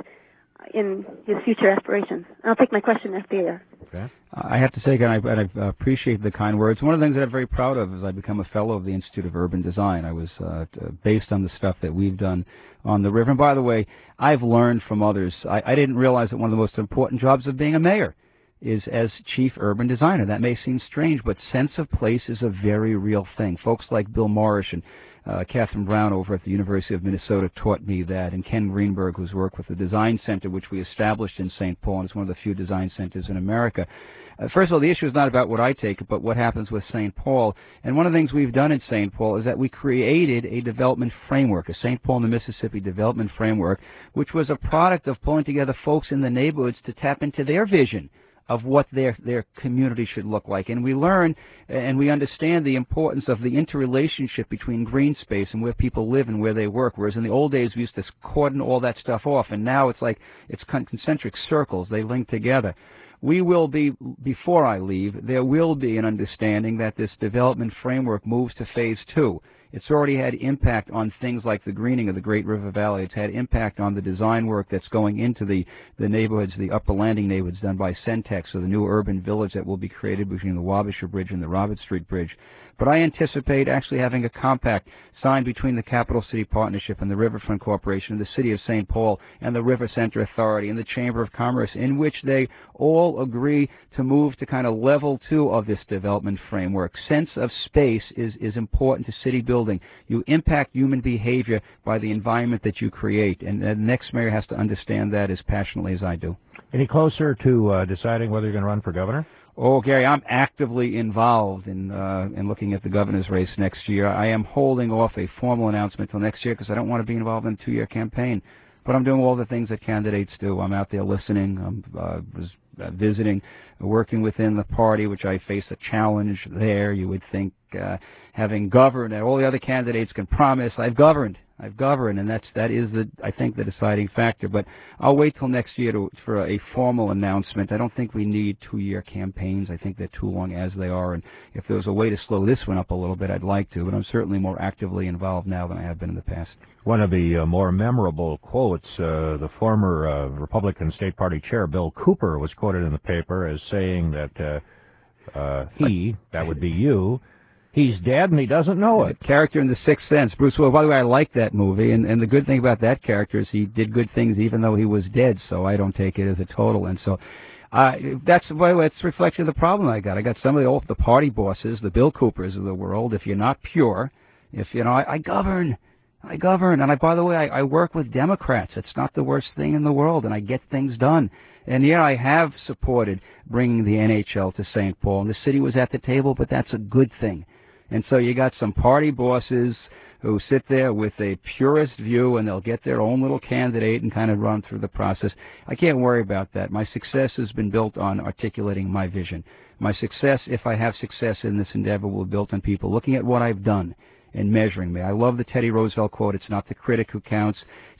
L: in his future aspirations. I'll take my question after the air.
G: Okay. I have to say again, I, I appreciate the kind words. One of the things that I'm very proud of is I become a fellow of the Institute of Urban Design. I was uh, based on the stuff that we've done on the river. And by the way, I've learned from others. I, I didn't realize that one of the most important jobs of being a mayor is as chief urban designer. That may seem strange, but sense of place is a very real thing. Folks like Bill Morrish and uh, Catherine Brown over at the University of Minnesota taught me that, and Ken Greenberg, who's worked with the Design Center, which we established in Saint Paul, and it's one of the few design centers in America. Uh, first of all, the issue is not about what I take, but what happens with Saint Paul. And one of the things we've done in Saint Paul is that we created a development framework, a Saint Paul and the Mississippi development framework, which was a product of pulling together folks in the neighborhoods to tap into their vision of what their their community should look like. And we learn and we understand the importance of the interrelationship between green space and where people live and where they work, whereas in the old days we used to cordon all that stuff off, and now it's like it's concentric circles. They link together. We will be, before I leave, there will be an understanding that this development framework moves to phase two. It's already had impact on things like the greening of the Great River Valley. It's had impact on the design work that's going into the, the neighborhoods, the upper landing neighborhoods done by Centex, so the new urban village that will be created between the Wabasha Bridge and the Robert Street Bridge. But I anticipate actually having a compact signed between the Capital City Partnership and the Riverfront Corporation and the City of Saint Paul and the River Center Authority and the Chamber of Commerce, in which they all agree to move to kind of level two of this development framework. Sense of space is, is important to city building. You impact human behavior by the environment that you create, and the next mayor has to understand that as passionately as I do.
B: Any closer to uh, deciding whether you're going to run for governor?
G: Oh, Gary, I'm actively involved in uh, in looking at the governor's race next year. I am holding off a formal announcement till next year because I don't want to be involved in a two-year campaign. But I'm doing all the things that candidates do. I'm out there listening. I'm uh, was uh, visiting, working within the party, which I face a challenge there. You would think uh, having governed, and all the other candidates can promise, I've governed. I've governed, and that's that is the I think the deciding factor. But I'll wait till next year to, for a formal announcement. I don't think we need two-year campaigns. I think they're too long as they are. And if there was a way to slow this one up a little bit, I'd like to. But I'm certainly more actively involved now than I have been in the past.
B: One of the uh, more memorable quotes, uh, the former uh, Republican State Party Chair Bill Cooper was quoted in the paper as saying that uh, uh, he, that would be you, he's dead and he doesn't know it.
G: Character in The Sixth Sense. Bruce Willis. By the way, I like that movie, and, and the good thing about that character is he did good things even though he was dead, so I don't take it as a total. And so uh, that's, by the way, it's a reflection of the problem I got. I got some of the, old, the party bosses, the Bill Coopers of the world. If you're not pure, if, you know, I, I govern. I govern. And I, by the way, I, I work with Democrats. It's not the worst thing in the world, and I get things done. And yeah, I have supported bringing the N H L to Saint Paul, and the city was at the table, but that's a good thing. And so you got some party bosses who sit there with a purist view, and they'll get their own little candidate and kind of run through the process. I can't worry about that. My success has been built on articulating my vision. My success, if I have success in this endeavor, will be built on people looking at what I've done and measuring me. I love the Teddy Roosevelt quote, it's not the critic who counts, it's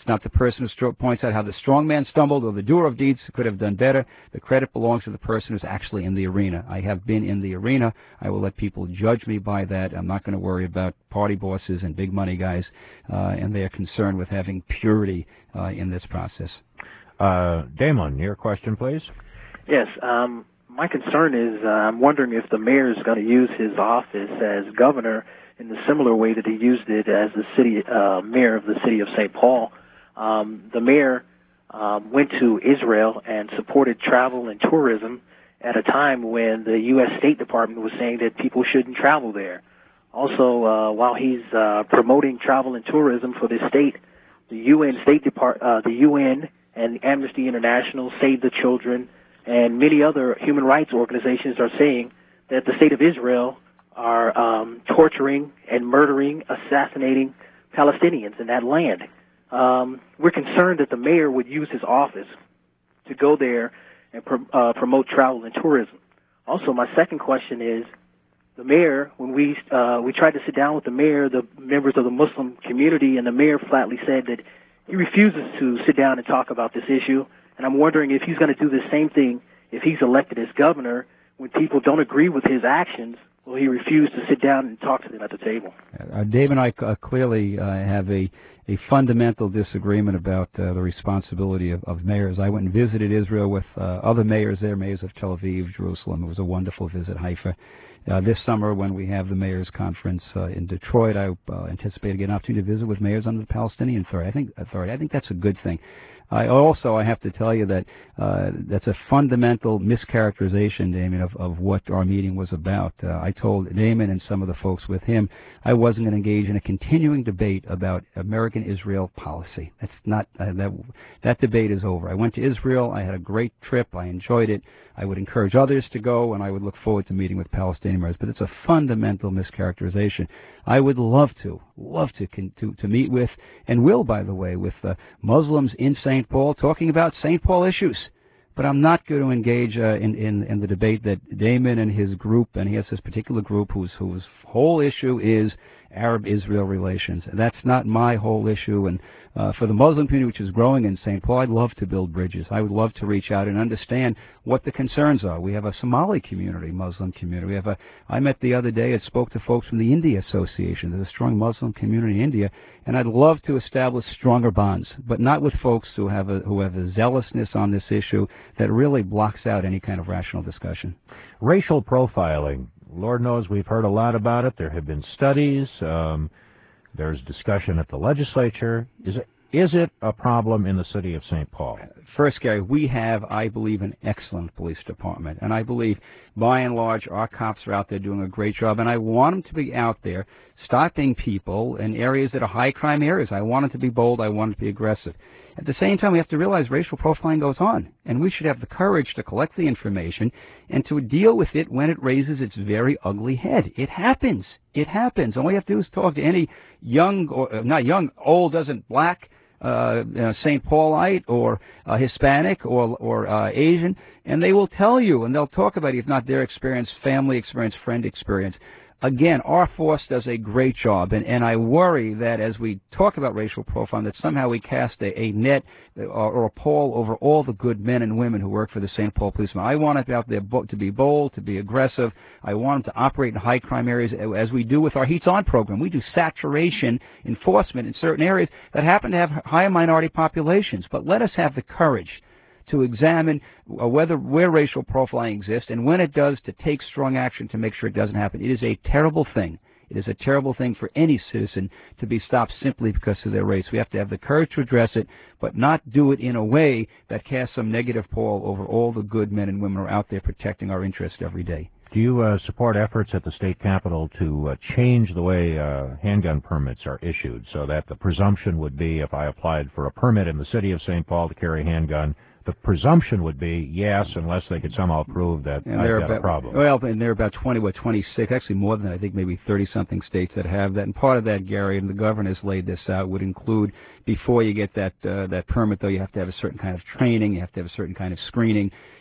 G: It's not the person who stro- points out how the strong man stumbled or the doer of deeds could have done better. The credit belongs to the person who's actually in the arena. I have been in the arena. I will let people judge me by that. I'm not going to worry about party bosses and big money guys, uh, and they are concerned with having purity uh, in this process.
B: Uh, Damon, your question, please.
M: Yes. Um, my concern is uh, I'm wondering if the mayor is going to use his office as governor in the similar way that he used it as the city uh, mayor of the city of Saint Paul. Um, the mayor um, went to Israel and supported travel and tourism at a time when the U S State Department was saying that people shouldn't travel there. Also, uh, while he's uh, promoting travel and tourism for the state, the U N State Depart, uh, the U N and Amnesty International, Save the Children, and many other human rights organizations are saying that the state of Israel are um, torturing and murdering, assassinating Palestinians in that land. Um, we're concerned that the mayor would use his office to go there and pr- uh, promote travel and tourism. Also, my second question is, the mayor, when we uh, we tried to sit down with the mayor, the members of the Muslim community, and the mayor flatly said that he refuses to sit down and talk about this issue. And I'm wondering if he's going to do the same thing if he's elected as governor when people don't agree with his actions. Will he refuse to sit down and talk to them at the table?
G: Uh, Dave and I uh, clearly uh, have a, a fundamental disagreement about uh, the responsibility of, of mayors. I went and visited Israel with uh, other mayors there, mayors of Tel Aviv, Jerusalem. It was a wonderful visit, Haifa. Uh, this summer, when we have the Mayors Conference uh, in Detroit, I uh, anticipate to get an opportunity to visit with mayors under the Palestinian Authority. I think, authority. I think that's a good thing. I also, I have to tell you that uh, that's a fundamental mischaracterization, Damon, of, of what our meeting was about. Uh, I told Damon and some of the folks with him I wasn't going to engage in a continuing debate about American-Israel policy. That's not, uh, that, that debate is over. I went to Israel. I had a great trip. I enjoyed it. I would encourage others to go, and I would look forward to meeting with Palestinian mayors. But it's a fundamental mischaracterization. I would love to, love to, to, to meet with, and will, by the way, with uh, Muslims in Saint Paul talking about Saint Paul issues. But I'm not going to engage uh, in, in, in the debate that Damon and his group, and he has this particular group whose, whose whole issue is Arab-Israel relations. That's not my whole issue. And uh, for the Muslim community, which is growing in Saint Paul, I'd love to build bridges. I would love to reach out and understand what the concerns are. We have a Somali community, Muslim community. We have a, I met the other day and spoke to folks from the India Association. There's a strong Muslim community in India, and I'd love to establish stronger bonds, but not with folks who have a, who have a zealousness on this issue that really blocks out any kind of rational discussion.
B: Racial profiling. Lord knows we've heard a lot about it. There have been studies. Um, there's discussion at the legislature. Is it, is it a problem in the city of Saint Paul?
G: First, Gary, we have, I believe, an excellent police department. And I believe, by and large, our cops are out there doing a great job. And I want them to be out there stopping people in areas that are high-crime areas. I want them to be bold. I want them to be aggressive. At the same time, we have to realize racial profiling goes on, and we should have the courage to collect the information and to deal with it when it raises its very ugly head. It happens. It happens. All you have to do is talk to any young, or uh, not young, old, doesn't black, uh, uh, Saint Paulite or uh, Hispanic or, or uh, Asian, and they will tell you, and they'll talk about it, if not their experience, family experience, friend experience. Again, our force does a great job, and, and I worry that as we talk about racial profiling, that somehow we cast a, a net or, or a pall over all the good men and women who work for the Saint Paul Policemen. I want it out there bo- to be bold, to be aggressive. I want them to operate in high-crime areas as we do with our Heats On program. We do saturation enforcement in certain areas that happen to have higher minority populations, but let us have the courage to examine uh, whether where racial profiling exists, and when it does, to take strong action to make sure it doesn't happen. It is a terrible thing. It is a terrible thing for any citizen to be stopped simply because of their race. We have to have the courage to address it, but not do it in a way that casts some negative pall over all the good men and women who are out there protecting our interests every day.
B: Do you uh, support efforts at the state capitol to uh, change the way uh, handgun permits are issued, so that the presumption would be, if I applied for a permit in the city of Saint Paul to carry a handgun, the presumption would be yes, unless they could somehow prove that
G: and
B: I've got
G: about,
B: a problem.
G: Well, and there are about twenty, what, twenty-six, actually more than that, I think maybe thirty-something states that have that. And part of that, Gary, and the governor's laid this out, would include, before you get that uh, that permit, though, you have to have a certain kind of training, you have to have a certain kind of screening.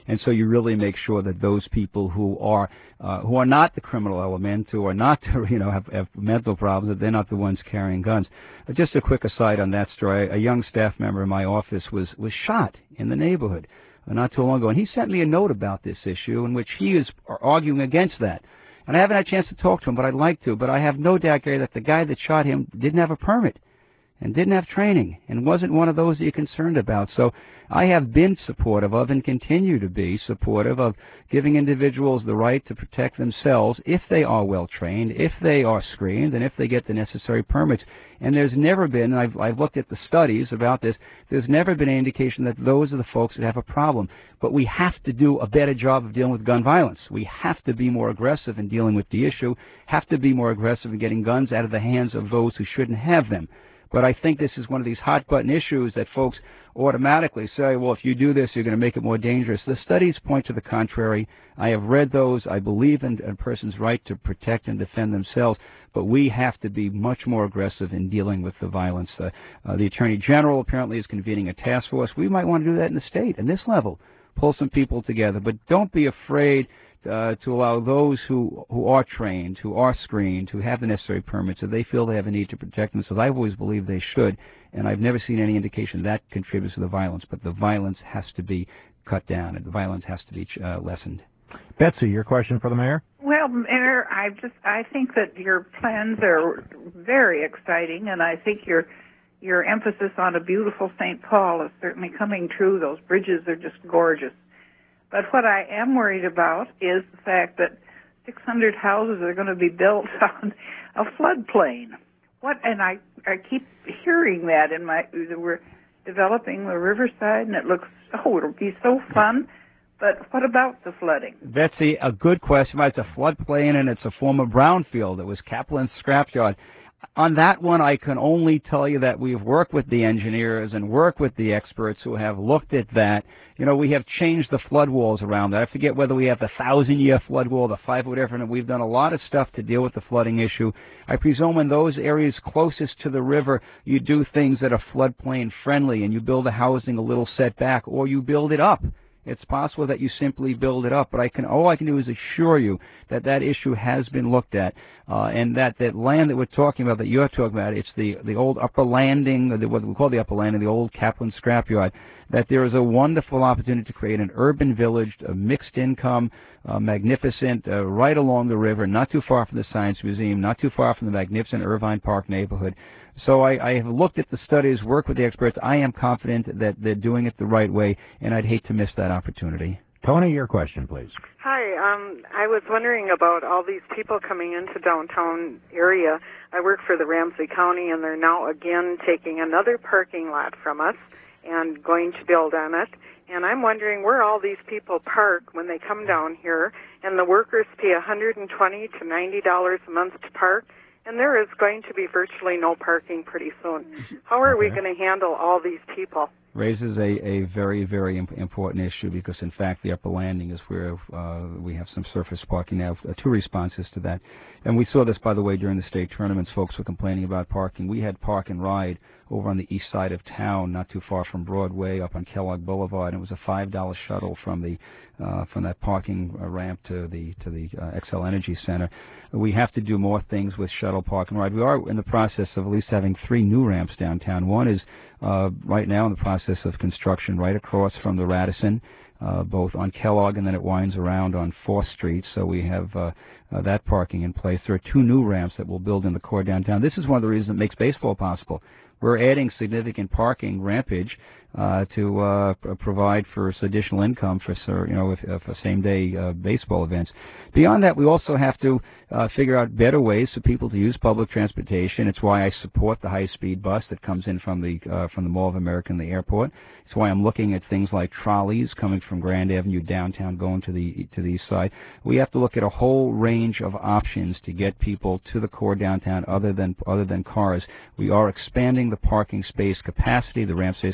G: And so you really make sure that those people who are uh, who are not the criminal element, who are not, you know, have, have mental problems, that they're not the ones carrying guns. Uh, just a quick aside on that story. A young staff member in my office was, was shot in the neighborhood uh, not too long ago. And he sent me a note about this issue in which he is arguing against that. And I haven't had a chance to talk to him, but I'd like to. But I have no doubt, Gary, that the guy that shot him didn't have a permit and didn't have training and wasn't one of those that you're concerned about. So I have been supportive of and continue to be supportive of giving individuals the right to protect themselves if they are well trained, if they are screened, and if they get the necessary permits. And there's never been, and I've, I've looked at the studies about this, there's never been any indication that those are the folks that have a problem. But we have to do a better job of dealing with gun violence. We have to be more aggressive in dealing with the issue, have to be more aggressive in getting guns out of the hands of those who shouldn't have them. But I think this is one of these hot-button issues that folks automatically say, well, if you do this, you're going to make it more dangerous. The studies point to the contrary. I have read those. I believe in a person's right to protect and defend themselves, but we have to be much more aggressive in dealing with the violence. Uh, uh, the Attorney General apparently is convening a task force. We might want to do that in the state, in this level, pull some people together. But don't be afraid Uh, to allow those who, who are trained, who are screened, who have the necessary permits, if they feel they have a need to protect themselves. I've always believed they should, and I've never seen any indication that contributes to the violence. But the violence has to be cut down, and the violence has to be uh, lessened.
B: Betsy, your question for the mayor?
N: Well, Mayor, I just I think that your plans are very exciting, and I think your your emphasis on a beautiful Saint Paul is certainly coming true. Those bridges are just gorgeous. But what I am worried about is the fact that six hundred houses are going to be built on a floodplain. What? And I, I keep hearing that in my, we're developing the riverside, and it looks, oh, it'll be so fun. But what about the flooding?
G: Betsy, a good question. It's a floodplain, and it's a former brownfield. It was Kaplan's scrapyard. On that one, I can only tell you that we've worked with the engineers and worked with the experts who have looked at that. You know, we have changed the flood walls around that. I forget whether we have the thousand-year flood wall, the five or different. We've done a lot of stuff to deal with the flooding issue. I presume in those areas closest to the river, you do things that are floodplain friendly, and you build a housing a little set back, or you build it up. It's possible that you simply build it up, but I can all I can do is assure you that that issue has been looked at, uh, and that that land that we're talking about, that you're talking about, it's the the old upper landing, the, what we call the upper landing, the old Kaplan scrapyard. That there is a wonderful opportunity to create an urban village, a mixed income, uh, magnificent, uh, right along the river, not too far from the Science Museum, not too far from the magnificent Irvine Park neighborhood. So I, I have looked at the studies, worked with the experts. I am confident that they're doing it the right way, and I'd hate to miss that opportunity.
B: Tony, your question, please.
O: Hi. Um, I was wondering about all these people coming into downtown area. I work for the Ramsey County, and they're now again taking another parking lot from us and going to build on it. And I'm wondering where all these people park when they come down here, and the workers pay one hundred twenty to ninety dollars a month to park. And there is going to be virtually no parking pretty soon. How are okay. we going to handle all these people?
G: Raises a, a very, very imp- important issue because, in fact, the upper landing is where uh, we have some surface parking now. Uh, two responses to that. And we saw this, by the way, during the state tournaments. Folks were complaining about parking. We had Park and Ride over on the east side of town, not too far from Broadway, up on Kellogg Boulevard. And it was a five dollar shuttle from the uh, from that parking uh, ramp to the to the uh, Xcel Energy Center. We have to do more things with shuttle park and ride. We are in the process of at least having three new ramps downtown. One is uh, right now in the process of construction right across from the Radisson, uh, both on Kellogg, and then it winds around on fourth Street. So we have uh, uh, that parking in place. There are two new ramps that we'll build in the core downtown. This is one of the reasons that makes baseball possible. We're adding significant parking rampage uh, to uh, p- provide for additional income for, you know, if, if for same-day uh, baseball events. Beyond that, we also have to uh, figure out better ways for people to use public transportation. It's why I support the high-speed bus that comes in from the uh, from the Mall of America and the airport. It's why I'm looking at things like trolleys coming from Grand Avenue downtown, going to the to the east side. We have to look at a whole range of options to get people to the core downtown, other than other than cars. We are expanding the parking space capacity, the ramp space capacity, but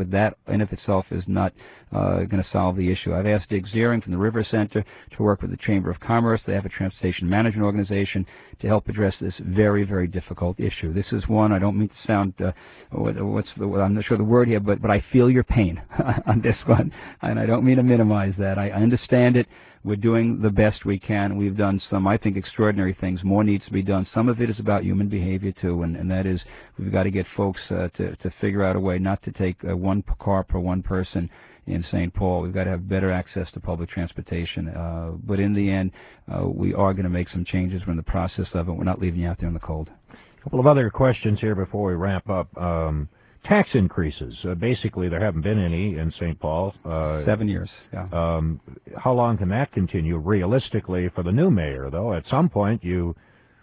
G: but that in of itself is not uh, going to solve the issue. I've asked Dick Ziering from the River Center to work with the Chamber of Commerce. They have a transportation management organization to help address this very, very difficult issue. This is one, I don't mean to sound, uh, what's the, I'm not sure the word here, but, but I feel your pain on this one, and I don't mean to minimize that. I, I understand it. We're doing the best we can. We've done some, I think, extraordinary things. More needs to be done. Some of it is about human behavior, too, and, and that is we've got to get folks uh, to, to figure out a way not to take uh, one car per one person in Saint Paul. We've got to have better access to public transportation. Uh, but in the end, uh, we are going to make some changes. We're in the process of it. We're not leaving you out there in the cold.
B: A couple of other questions here before we wrap up. Um, Tax increases. Uh, basically, there haven't been any in Saint Paul. Uh,
G: Seven years, yeah.
B: Um, how long can that continue realistically for the new mayor, though? At some point, you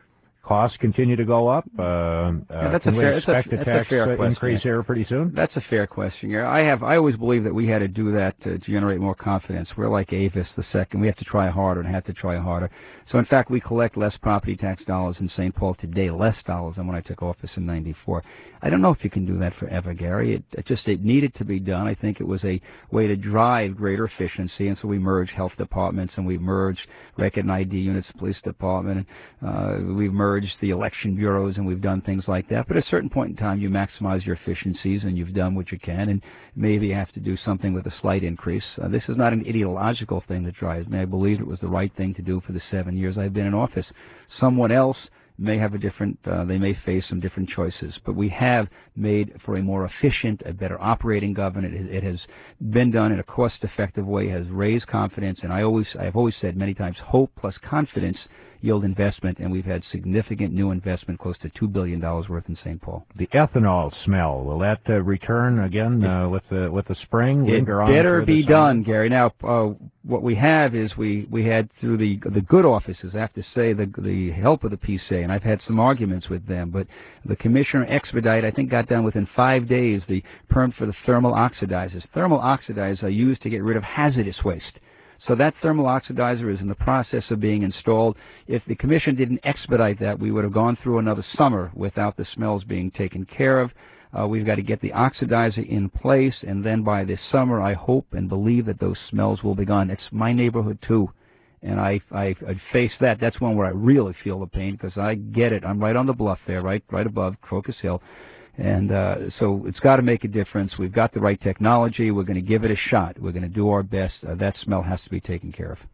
B: costs continue to go up. Uh, uh,
G: yeah, that's
B: can
G: a fair,
B: we expect
G: that's a,
B: a tax
G: that's a fair
B: uh,
G: question.
B: increase here pretty soon?
G: That's a fair question. I have. I always believe that we had to do that to generate more confidence. We're like Avis the second. We have to try harder and have to try harder. So, in fact, we collect less property tax dollars in Saint Paul today, less dollars than when I took office in ninety-four. I don't know if you can do that forever, Gary. It, it just it needed to be done. I think it was a way to drive greater efficiency, and so we merged health departments and we merged record and I D units, police department, and uh, we've merged the election bureaus, and we've done things like that. But at a certain point in time, you maximize your efficiencies, and you've done what you can, and maybe you have to do something with a slight increase. Uh, this is not an ideological thing that drives me. I believe it was the right thing to do for the seven years I've been in office. Someone else may have a different, uh, they may face some different choices, but we have made for a more efficient, a better operating government. It, it has been done in a cost-effective way, has raised confidence, and I always, I've always said many times, hope plus confidence yield investment, and we've had significant new investment, close to two billion dollars worth in Saint Paul.
B: The ethanol smell, will that uh, return again uh, with the with the spring?
G: It
B: Linger on
G: better be
B: summer?
G: done, Gary. Now, uh, what we have is we, we had through the the good offices, I have to say, the the help of the P C A, and I've had some arguments with them, but the commissioner expedite, I think, got done within five days the permit for the thermal oxidizers. Thermal oxidizers are used to get rid of hazardous waste. So that thermal oxidizer is in the process of being installed. If the commission didn't expedite that, we would have gone through another summer without the smells being taken care of. Uh, we've got to get the oxidizer in place, and then by this summer, I hope and believe that those smells will be gone. It's my neighborhood, too, and I, I, I face that. That's one where I really feel the pain, because I get it. I'm right on the bluff there, right, right above Crocus Hill. And uh, so it's got to make a difference. We've got the right technology. We're going to give it a shot. We're going to do our best. Uh, that smell has to be taken care of.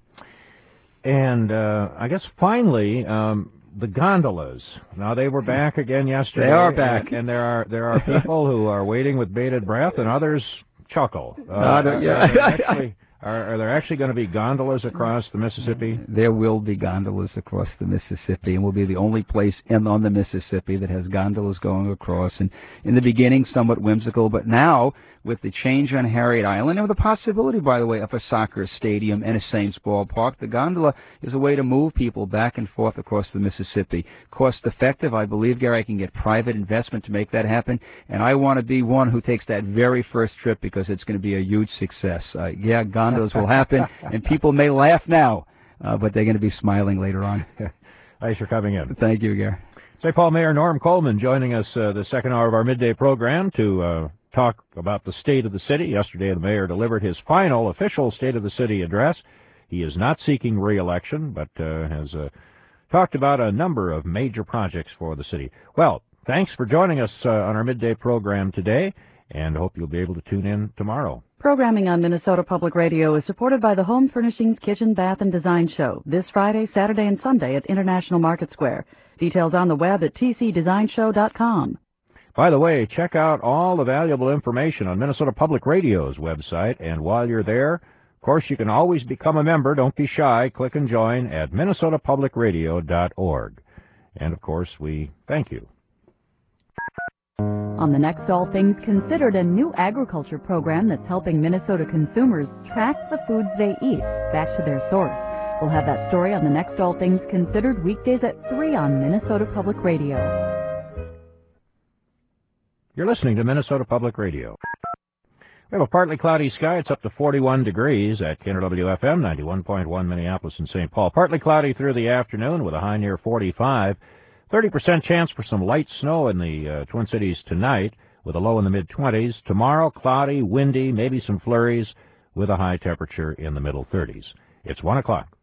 B: And uh, I guess finally, um, the gondolas. Now, they were back again yesterday.
G: They are back.
B: And, and there are there are people who are waiting with bated breath, and others chuckle. Uh,
G: uh, yeah.
B: are, there actually, are, are there actually going to be gondolas across the Mississippi?
G: There will be gondolas across the Mississippi, and we'll be the only place in, on the Mississippi that has gondolas going across. And in the beginning, somewhat whimsical, but now, with the change on Harriet Island, and with the possibility, by the way, of a soccer stadium and a Saints ballpark, the gondola is a way to move people back and forth across the Mississippi. Cost effective, I believe, Gary, I can get private investment to make that happen, and I want to be one who takes that very first trip, because it's going to be a huge success. Uh, yeah, gondolas will happen, and people may laugh now, uh, but they're going to be smiling later on.
B: Thanks for coming in.
G: Thank you, Gary.
B: Saint Paul Mayor Norm Coleman joining us uh, the second hour of our midday program to uh, talk about the state of the city. Yesterday, the mayor delivered his final official State of the City address. He is not seeking re-election, but uh, has uh, talked about a number of major projects for the city. Well, thanks for joining us uh, on our midday program today, and hope you'll be able to tune in tomorrow.
A: Programming on Minnesota Public Radio is supported by the Home Furnishings Kitchen, Bath, and Design Show this Friday, Saturday, and Sunday at International Market Square. Details on the web at t c design show dot com.
B: By the way, check out all the valuable information on Minnesota Public Radio's website, and while you're there, of course, you can always become a member. Don't be shy. Click and join at minnesota public radio dot org. And, of course, we thank you.
A: On the next All Things Considered, a new agriculture program that's helping Minnesota consumers track the foods they eat back to their source. We'll have that story on the next All Things Considered, weekdays at three on Minnesota Public Radio.
B: You're listening to Minnesota Public Radio. We have a partly cloudy sky. It's up to forty-one degrees at K N R W F M, ninety-one point one Minneapolis and Saint Paul. Partly cloudy through the afternoon with a high near forty-five. thirty percent chance for some light snow in the uh, Twin Cities tonight. with a low in the mid-twenties. Tomorrow, cloudy, windy, maybe some flurries, with a high temperature in the middle thirties. It's one o'clock.